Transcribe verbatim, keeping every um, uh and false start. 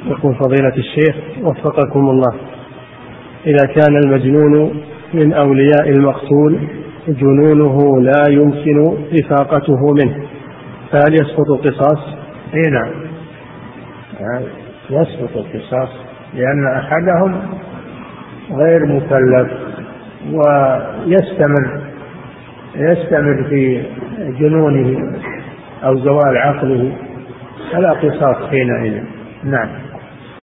يقول فضيلة الشيخ وفقكم الله: إذا كان المجنون من أولياء المقتول جنونه لا يمكن إفاقته منه، فهل يسقط القصاص؟ إيه نعم، يسقط القصاص، لأن أحدهم غير مكلف ويستمر يستمر في جنونه أو زوال عقله، فلا قصاص حينئذ. نعم.